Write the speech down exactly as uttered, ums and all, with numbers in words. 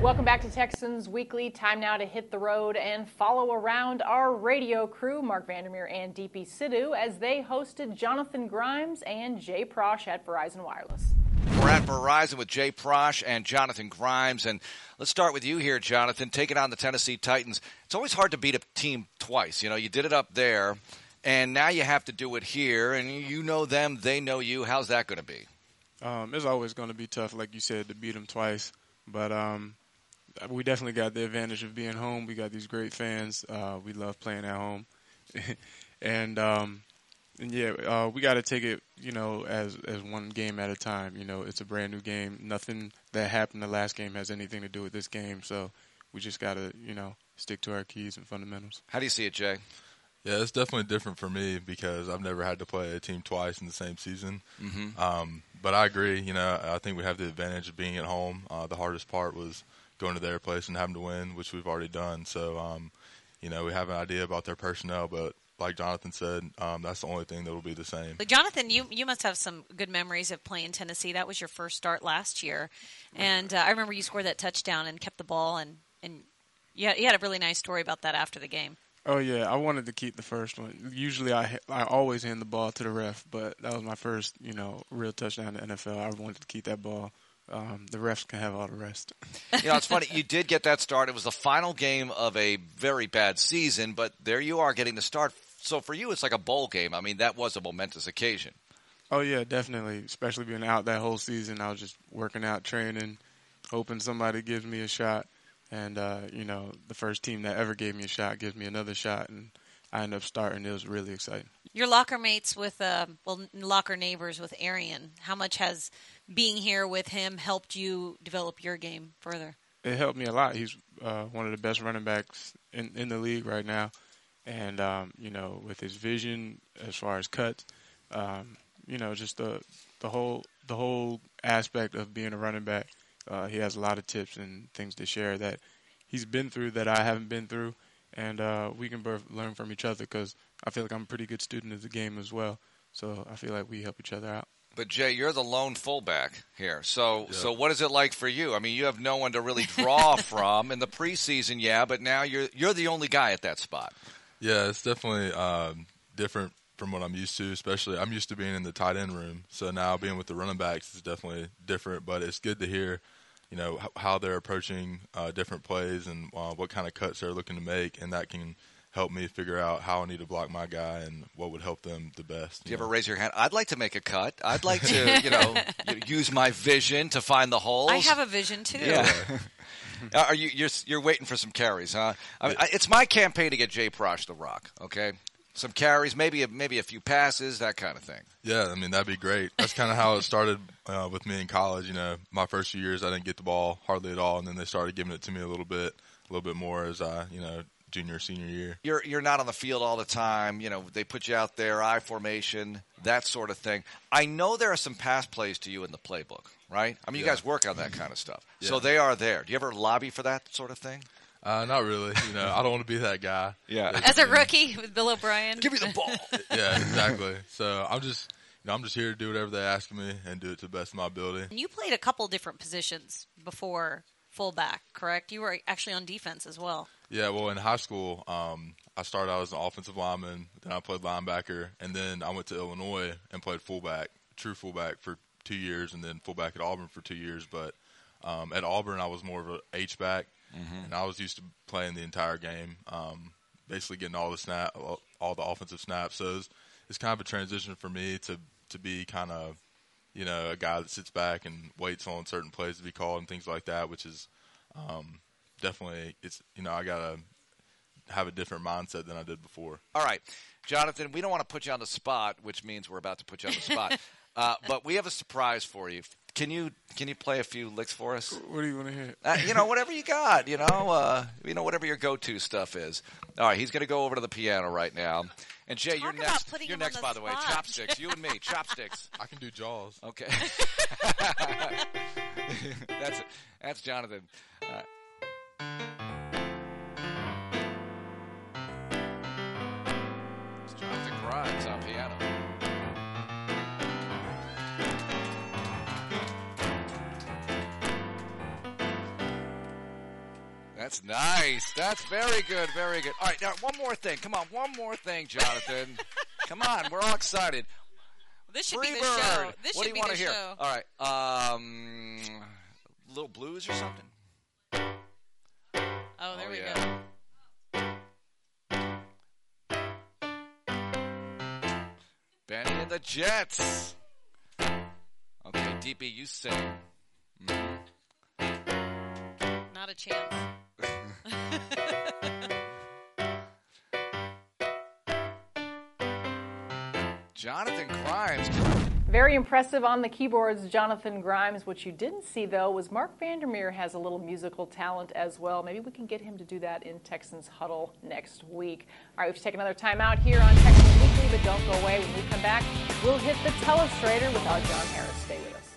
Welcome back to Texans Weekly. Time now to hit the road and follow around our radio crew, Mark Vandermeer and D P Sidhu, as they hosted Jonathan Grimes and Jay Prosh at Verizon Wireless. We're at Verizon with Jay Prosh and Jonathan Grimes. And let's start with you here, Jonathan, taking on the Tennessee Titans. It's always hard to beat a team twice. You know, you did it up there, and now you have to do it here. And you know them, they know you. How's that going to be? Um, it's always going to be tough, like you said, to beat them twice. But um, we definitely got the advantage of being home. We got these great fans. Uh, we love playing at home. and, um, and, yeah, uh, we got to take it, you know, as as one game at a time. You know, it's a brand-new game. Nothing that happened the last game has anything to do with this game. So we just got to, you know, stick to our keys and fundamentals. How do you see it, Jay? Yeah, it's definitely different for me because I've never had to play a team twice in the same season. Mm-hmm. Um, but I agree. You know, I think we have the advantage of being at home. Uh, the hardest part was going to their place and having to win, which we've already done. So, um, you know, we have an idea about their personnel, but like Jonathan said, um, that's the only thing that will be the same. But Jonathan, you you must have some good memories of playing Tennessee. That was your first start last year. And uh, I remember you scored that touchdown and kept the ball, and, and you, had, you had a really nice story about that after the game. Oh, yeah, I wanted to keep the first one. Usually I I always hand the ball to the ref, but that was my first, you know, real touchdown in the N F L. I wanted to keep that ball. Um, the refs can have all the rest. You know, it's funny. You did get that start. It was the final game of a very bad season, but there you are getting the start. So for you, it's like a bowl game. I mean, that was a momentous occasion. Oh, yeah, definitely, especially being out that whole season. I was just working out, training, hoping somebody gives me a shot. And, uh, you know, the first team that ever gave me a shot gives me another shot, and I ended up starting. It was really exciting. Your locker mates with, uh, well, locker neighbors with Arian, how much has being here with him helped you develop your game further? It helped me a lot. He's uh, one of the best running backs in, in the league right now. And, um, you know, with his vision as far as cuts, um, you know, just the the whole the whole aspect of being a running back, uh, he has a lot of tips and things to share that he's been through that I haven't been through. And uh, we can both learn from each other because I feel like I'm a pretty good student of the game as well. So I feel like we help each other out. But, Jay, you're the lone fullback here. So yeah. so what is it like for you? I mean, you have no one to really draw from. In the preseason, yeah, but now you're you're the only guy at that spot. Yeah, it's definitely um, different from what I'm used to, especially I'm used to being in the tight end room. So now being with the running backs is definitely different, but it's good to hear, you know, h- how they're approaching uh, different plays and uh, what kind of cuts they're looking to make, and that can help me figure out how I need to block my guy and what would help them the best. Do you know? ever raise your hand? I'd like to make a cut. I'd like to, you know, use my vision to find the holes. I have a vision, too. Yeah. Are you you're you're waiting for some carries, huh? I mean, it's my campaign to get Jay Prosh the rock. Okay, some carries, maybe a, maybe a few passes, that kind of thing. Yeah, I mean that'd be great. That's kind of how it started uh, with me in college. You know, my first few years I didn't get the ball hardly at all, and then they started giving it to me a little bit, a little bit more as I, you know, junior senior year. You're you're not on the field all the time. You know, they put you out there, I formation, that sort of thing. I know there are some pass plays to you in the playbook, right? I mean, you yeah. guys work on that kind of stuff, yeah. so they are there. Do you ever lobby for that sort of thing? Uh, not really. You know, I don't want to be that guy. Yeah. As a rookie with Bill O'Brien. Give me the ball. Yeah, exactly. So I'm just, you know, I'm just here to do whatever they ask of me and do it to the best of my ability. You played a couple different positions before fullback, correct? You were actually on defense as well. Yeah, well, in high school, um, I started out as an offensive lineman, then I played linebacker, and then I went to Illinois and played fullback, true fullback for two years, and then fullback at Auburn for two years. But um, at Auburn, I was more of a H-back, mm-hmm. and I was used to playing the entire game, um, basically getting all the snap, all the offensive snaps. So it's, it's kind of a transition for me to to be kind of, you know, a guy that sits back and waits on certain plays to be called and things like that, which is um, definitely, it's, you know, I got to have a different mindset than I did before. All right, Jonathan, we don't want to put you on the spot, which means we're about to put you on the spot. uh, but we have a surprise for you. Can you can you play a few licks for us? What do you want to hear? Uh, you know, whatever you got. You know, uh, you know, whatever your go-to stuff is. All right, he's going to go over to the piano right now. And Jay, Talk you're about next. putting You're him on next, the by the way. spot. Chopsticks. You and me. Chopsticks. I can do Jaws. Okay. that's that's Jonathan. Uh, it's Jonathan Grimes on piano. That's nice. That's very good, very good. All right, now one more thing. Come on, one more thing, Jonathan. Come on, we're all excited. This should Free be the bird. show. This what should do you want be to the hear? show. All right, um, little blues or something? Oh, there Oh, we yeah. go. Benny and the Jets. Okay, D B, you sing. Mm-hmm. Not a chance. Jonathan Grimes. Very impressive on the keyboards, Jonathan Grimes. What you didn't see, though, was Mark Vandermeer has a little musical talent as well. Maybe we can get him to do that in Texans Huddle next week. All right, we have to take another time out here on Texans Weekly, but don't go away. When we come back, we'll hit the telestrator with our John Harris. Stay with us.